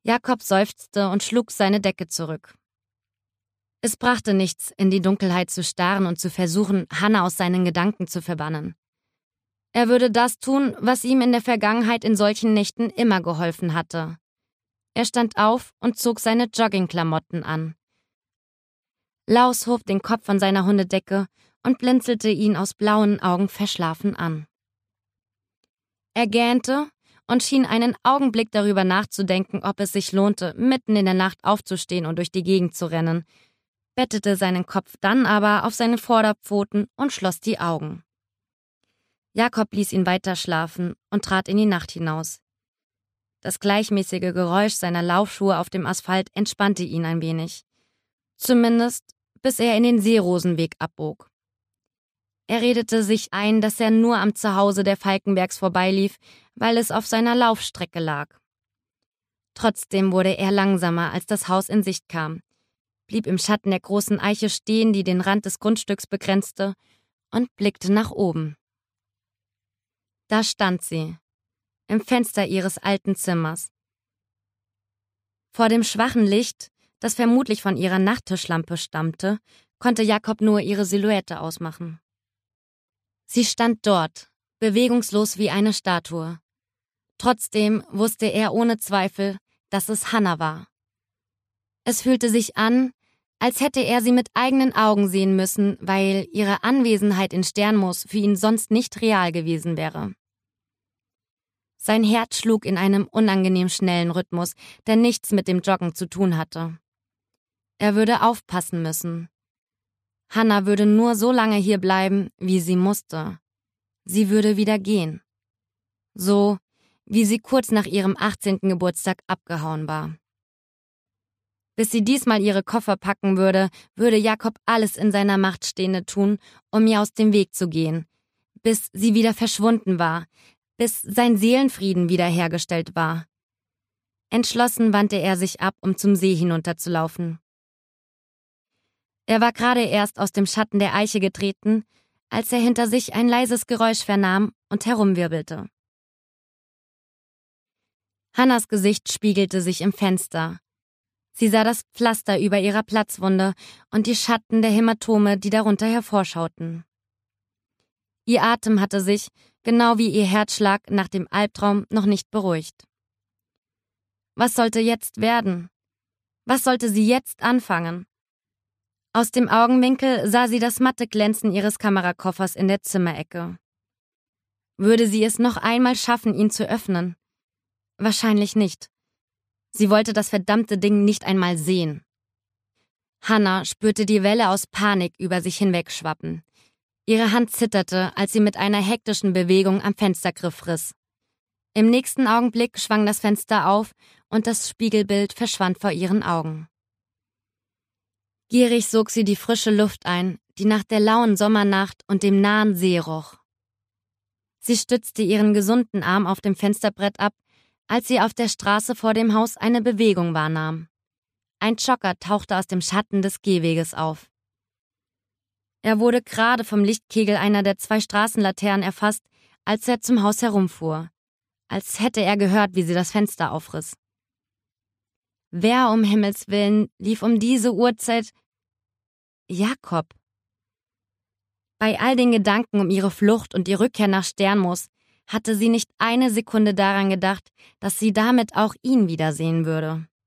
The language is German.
Jakob seufzte und schlug seine Decke zurück. Es brachte nichts, in die Dunkelheit zu starren und zu versuchen, Hannah aus seinen Gedanken zu verbannen. Er würde das tun, was ihm in der Vergangenheit in solchen Nächten immer geholfen hatte. Er stand auf und zog seine Joggingklamotten an. Laus hob den Kopf von seiner Hundedecke und blinzelte ihn aus blauen Augen verschlafen an. Er gähnte und schien einen Augenblick darüber nachzudenken, ob es sich lohnte, mitten in der Nacht aufzustehen und durch die Gegend zu rennen, bettete seinen Kopf dann aber auf seine Vorderpfoten und schloss die Augen. Jakob ließ ihn weiter schlafen und trat in die Nacht hinaus. Das gleichmäßige Geräusch seiner Laufschuhe auf dem Asphalt entspannte ihn ein wenig. Zumindest, bis er in den Seerosenweg abbog. Er redete sich ein, dass er nur am Zuhause der Falkenbergs vorbeilief, weil es auf seiner Laufstrecke lag. Trotzdem wurde er langsamer, als das Haus in Sicht kam, blieb im Schatten der großen Eiche stehen, die den Rand des Grundstücks begrenzte, und blickte nach oben. Da stand sie, im Fenster ihres alten Zimmers. Vor dem schwachen Licht, das vermutlich von ihrer Nachttischlampe stammte, konnte Jakob nur ihre Silhouette ausmachen. Sie stand dort, bewegungslos wie eine Statue. Trotzdem wusste er ohne Zweifel, dass es Hannah war. Es fühlte sich an, als hätte er sie mit eigenen Augen sehen müssen, weil ihre Anwesenheit in Sternmoos für ihn sonst nicht real gewesen wäre. Sein Herz schlug in einem unangenehm schnellen Rhythmus, der nichts mit dem Joggen zu tun hatte. Er würde aufpassen müssen. Hannah würde nur so lange hier bleiben, wie sie musste. Sie würde wieder gehen. So, wie sie kurz nach ihrem 18. Geburtstag abgehauen war. Bis sie diesmal ihre Koffer packen würde, würde Jakob alles in seiner Macht Stehende tun, um ihr aus dem Weg zu gehen. Bis sie wieder verschwunden war, bis sein Seelenfrieden wiederhergestellt war. Entschlossen wandte er sich ab, um zum See hinunterzulaufen. Er war gerade erst aus dem Schatten der Eiche getreten, als er hinter sich ein leises Geräusch vernahm und herumwirbelte. Hannahs Gesicht spiegelte sich im Fenster. Sie sah das Pflaster über ihrer Platzwunde und die Schatten der Hämatome, die darunter hervorschauten. Ihr Atem hatte sich, genau wie ihr Herzschlag nach dem Albtraum, noch nicht beruhigt. Was sollte jetzt werden? Was sollte sie jetzt anfangen? Aus dem Augenwinkel sah sie das matte Glänzen ihres Kamerakoffers in der Zimmerecke. Würde sie es noch einmal schaffen, ihn zu öffnen? Wahrscheinlich nicht. Sie wollte das verdammte Ding nicht einmal sehen. Hannah spürte die Welle aus Panik über sich hinwegschwappen. Ihre Hand zitterte, als sie mit einer hektischen Bewegung am Fenstergriff riss. Im nächsten Augenblick schwang das Fenster auf und das Spiegelbild verschwand vor ihren Augen. Gierig sog sie die frische Luft ein, die nach der lauen Sommernacht und dem nahen See roch. Sie stützte ihren gesunden Arm auf dem Fensterbrett ab, als sie auf der Straße vor dem Haus eine Bewegung wahrnahm. Ein Jogger tauchte aus dem Schatten des Gehweges auf. Er wurde gerade vom Lichtkegel einer der 2 Straßenlaternen erfasst, als er zum Haus herumfuhr, als hätte er gehört, wie sie das Fenster aufriss. Wer um Himmels Willen lief um diese Uhrzeit? Jakob. Bei all den Gedanken um ihre Flucht und die Rückkehr nach Sternmoos hatte sie nicht eine Sekunde daran gedacht, dass sie damit auch ihn wiedersehen würde.